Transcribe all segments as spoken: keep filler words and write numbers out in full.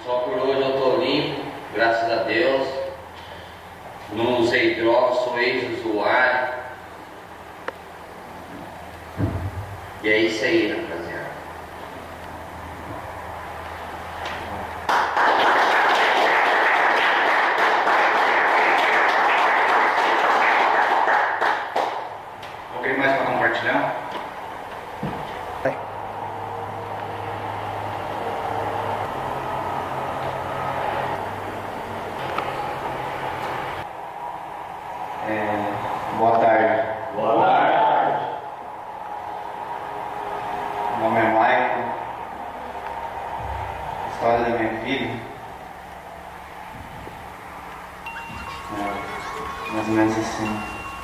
Só por hoje eu tô limpo, graças a Deus. Não usei droga, sou ex-usuário. E é isso aí, rapaziada. Alguém mais para compartilhar? É, boa tarde. Boa tarde. Meu nome é Michael. História da minha vida. É, mais ou menos assim.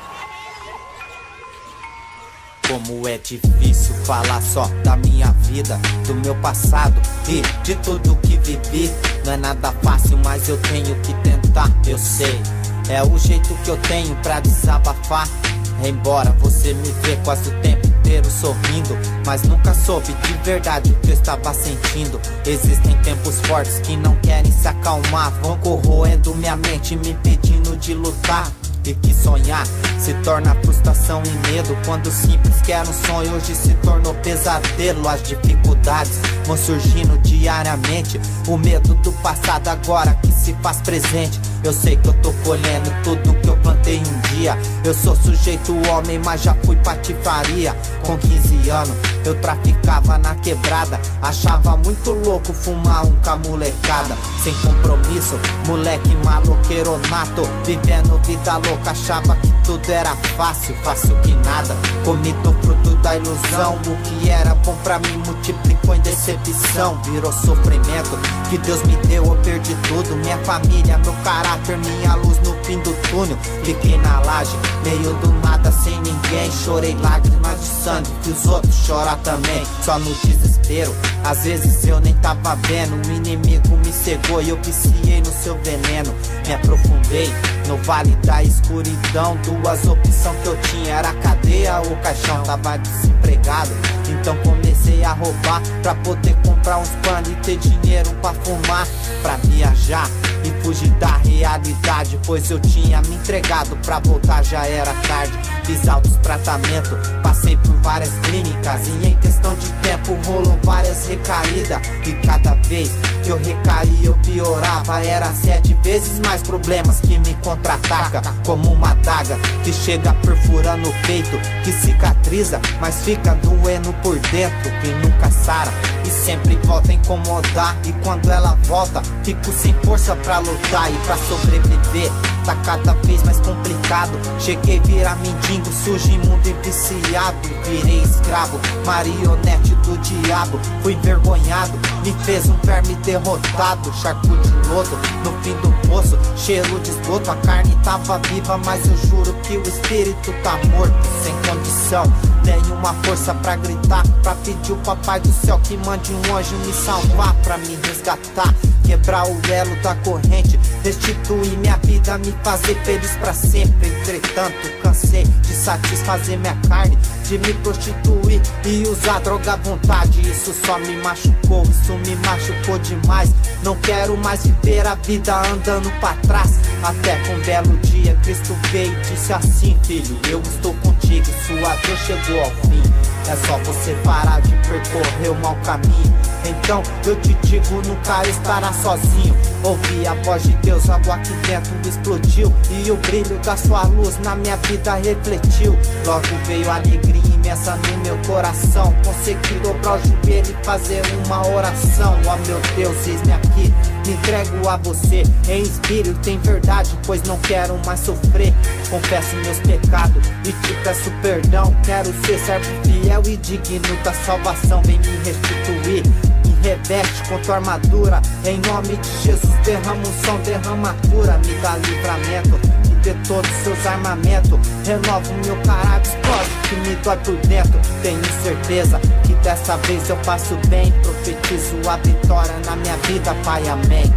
Como é difícil falar só da minha vida, do meu passado e de tudo que vivi. Não é nada fácil, mas eu tenho que tentar, eu sei. É o jeito que eu tenho pra desabafar. Embora você me vê quase o tempo inteiro sorrindo, mas nunca soube de verdade o que eu estava sentindo. Existem tempos fortes que não querem se acalmar, vão corroendo minha mente, me impedindo de lutar. E que sonhar se torna frustração e medo. Quando o simples que era um sonho hoje se tornou pesadelo. As dificuldades vão surgindo diariamente, o medo do passado agora que se faz presente. Eu sei que eu tô colhendo tudo que eu plantei um dia. Eu sou sujeito homem, mas já fui patifaria. Com quinze anos eu traficava na quebrada, achava muito louco fumar um com a molecada. Sem compromisso, moleque maloqueiro nato, vivendo vida louca, achava que tudo era fácil, fácil que nada. Comi do fruto da ilusão, o que era bom pra mim multiplicou em decepção. Virou sofrimento que Deus me deu, eu perdi tudo. Minha família, meu caráter, minha luz no fim do túnel. Fiquei na laje, meio do nada, sem ninguém. Chorei lágrimas de sangue, que os outros choram também, só no desespero. Às vezes eu nem tava vendo, o inimigo me cegou e eu viciei no seu veneno. Me aprofundei no vale da escuridão, duas opções que eu tinha, era cadeia ou caixão. Tava desempregado, então comecei a roubar pra poder comprar uns panos e ter dinheiro pra fumar, pra viajar e fugir da realidade, pois eu tinha me entregado, pra voltar já era tarde. Fiz altos tratamentos, passei por várias clínicas e em questão de tempo rolou várias recaídas. E cada vez que eu recaía eu piorava, era sete vezes mais problemas que me contra-ataca. Como uma adaga que chega perfurando o peito, que cicatriza, mas fica doendo por dentro, que nunca sara e sempre volta a incomodar. E quando ela volta, fico sem força pra lutar e pra sobreviver. Tá cada vez mais complicado, cheguei a virar mendigo, sujo, imundo e viciado. Virei escravo, marionete do diabo. Fui envergonhado, me fez um verme derrotado. Charco de lodo, no fim do poço, cheiro de esgoto. A carne tava viva, mas eu juro que o espírito tá morto. Sem condição, tenho uma força pra gritar, pra pedir o papai do céu que mande um anjo me salvar, pra me resgatar, quebrar o elo da corrente, restituir minha vida, me fazer feliz pra sempre. Entretanto, cansei de satisfazer minha carne, de me prostituir e usar droga à vontade. Isso só me machucou, isso me machucou demais. Não quero mais viver a vida andando pra trás. Até que um belo dia Cristo veio e disse assim: filho, eu estou contigo, sua vez chegou ao fim. É só você parar de percorrer o mau caminho. Então eu te digo, nunca estará sozinho. Ouvi a voz de Deus, algo aqui dentro explodiu, e o brilho da sua luz na minha vida refletiu. Logo veio a alegria imensa no meu coração. Consegui dobrar o joelho e fazer uma oração. Ó meu Deus, eis-me aqui, me entrego a você em espírito, em verdade, pois não quero mais sofrer. Confesso meus pecados e te peço perdão. Quero ser servo fiel e digno da salvação. Vem me restituir, me reveste com tua armadura. Em nome de Jesus derrama um som, derrama a cura. Me dá livramento e dê todos os seus armamentos. Renova o meu caráter, explode que me dói por dentro. Tenho certeza que dessa vez eu faço bem. Profetizo a vitória na minha vida, Pai, amém.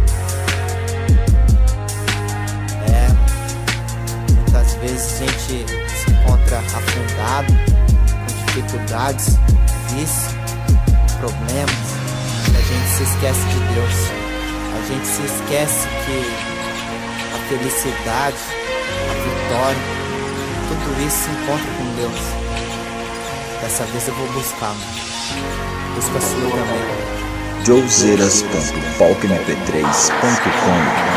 É, muitas vezes a gente se encontra afundado, com dificuldades, vícios, problemas, e a gente se esquece de Deus. A gente se esquece que a felicidade, a vitória, tudo isso se encontra com Deus. Dessa vez eu vou buscar, mano. Busca a sua também. Joseras ponto palco m p três ponto com